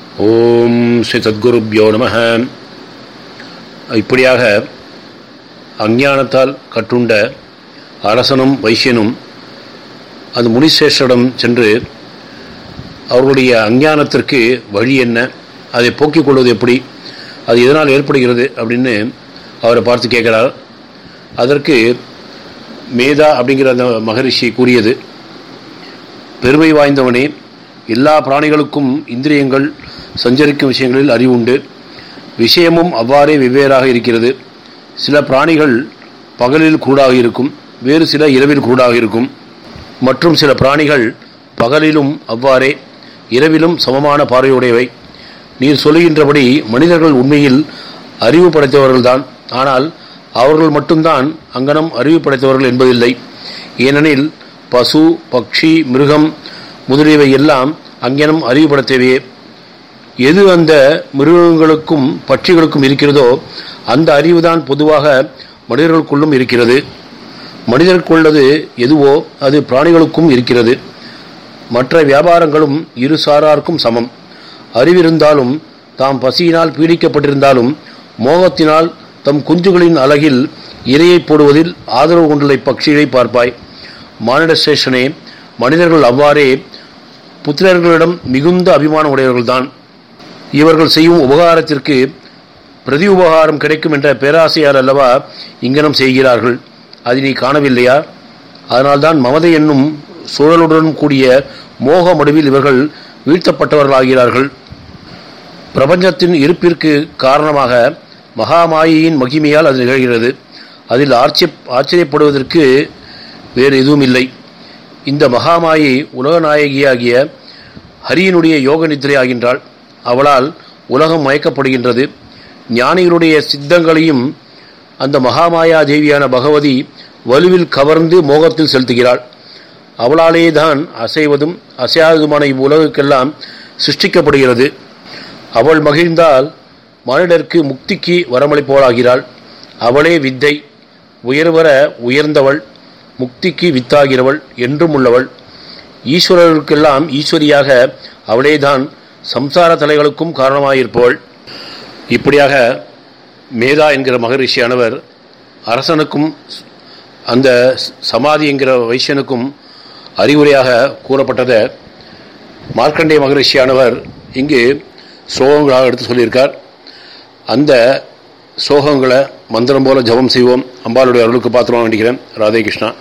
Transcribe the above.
ஓம் ஸ்ரீ சத்குருப்யோ நமஹ. இப்படியாக அஞ்ஞானத்தால் கட்டுண்ட அரசனும் வைசியனும் அந்த முனிசேஷரிடம் சென்று அவர்களுடைய அஞ்ஞானத்திற்கு வழி என்ன, அதை போக்கிக் கொள்வது எப்படி, அது எதனால் ஏற்படுகிறது அப்படின்னு அவரை பார்த்து கேட்கிறார். அதற்கு மேதா அப்படிங்கிற அந்த மகரிஷி கூறியது, பெருமை வாய்ந்தவனே, எல்லா பிராணிகளுக்கும் இந்திரியங்கள் சஞ்சரிக்கும் விஷயங்களில் அறிவு உண்டு. விஷயமும் அவ்வாறே வெவ்வேறாக இருக்கிறது. சில பிராணிகள் பகலில் கூடாக இருக்கும், வேறு சில இரவில் கூடாக இருக்கும். மற்றும் சில பிராணிகள் பகலிலும் அவ்வாறே இரவிலும் சமமான பார்வையுடையவை. நீர் சொல்லுகின்றபடி மனிதர்கள் உண்மையில் அறிவு படைத்தவர்கள்தான். ஆனால் அவர்கள் மட்டும்தான் அங்கனம் அறிவு படைத்தவர்கள் என்பதில்லை. ஏனெனில் பசு, பக்ஷி, மிருகம் முதலியவை எல்லாம் அங்கனம் அறிவு படைத்தவையே. எது அந்த மிருகங்களுக்கும் பட்சிகளுக்கும் இருக்கிறதோ அந்த அறிவுதான் பொதுவாக மனிதர்களுக்குள்ளும் இருக்கிறது. மனிதர்களுக்குள்ளது எதுவோ அது பிராணிகளுக்கும் இருக்கிறது. மற்ற வியாபாரங்களும் இரு சாராருக்கும் சமம். அறிவிருந்தாலும், தாம் பசியினால் பீடிக்கப்பட்டிருந்தாலும், மோகத்தினால் தம் குஞ்சுகளின் அலகில் இரையை போடுவதில் ஆதரவு கொண்டுள்ள பட்சிகளை பார்ப்பாய். மானிட சேஷனே, மனிதர்கள் அவ்வாறே புத்திரர்களிடம் மிகுந்த அபிமானம் உடையவர்கள்தான். இவர்கள் செய்யும் உபகாரத்திற்கு பிரதி உபகாரம் கிடைக்கும் என்ற பேராசையால் அல்லவா இங்கனம் செய்கிறார்கள். அதை நீ காணவில்லையா? அதனால்தான் மமதை என்னும் சூழலுடன் கூடிய மோக மடுவில் இவர்கள் வீழ்த்தப்பட்டவர்களாகிறார்கள். பிரபஞ்சத்தின் இருப்பிற்கு காரணமாக மகாமாயையின் மகிமையால் அது நிகழ்கிறது. அதில் ஆச்சரியப்படுவதற்கு வேறு எதுவும் இல்லை. இந்த மகாமாயை உலகநாயகியாகிய ஹரியினுடைய யோக நித்திரை ஆகின்றாள். அவளால் உலகம் மயக்கப்படுகின்றது. ஞானிகளுடைய சித்தங்களையும் அந்த மகாமாயா தேவியான பகவதி வலுவில் கவர்ந்து மோகத்தில் செலுத்துகிறாள். அவளாலேயே தான் அசைவதும் அசையாததுமான இவ்வுலகுக்கெல்லாம் சிருஷ்டிக்கப்படுகிறது. அவள் மகிழ்ந்தால் மனிதருக்கு முக்திக்கு வரமளிப்பவளாகிறாள். அவளே வித்தை, உயர்வர உயர்ந்தவள், முக்திக்கு வித்தாகிறவள், என்றும் உள்ளவள். ஈஸ்வரர்களுக்கெல்லாம் ஈஸ்வரியாக அவளேதான் சம்சார தலைகளுக்கும் காரணமாயிருப்பவள். இப்படியாக மேதா என்கிற மகரிஷியானவர் அரசனுக்கும் அந்த சமாதி என்கிற வைசியனுக்கும் அறிவுரையாக கூறப்பட்டதை மார்க்கண்டேய மகரிஷியானவர் இங்கு ஸ்லோகங்களாக எடுத்து சொல்லியிருக்கார். அந்த ஸ்லோகங்களை மந்திரம் போல ஜபம் செய்வோம். அம்பாளுடைய அருளுக்கு பாத்திரமாக வேண்டிக்கிறேன். ராதே கிருஷ்ணா.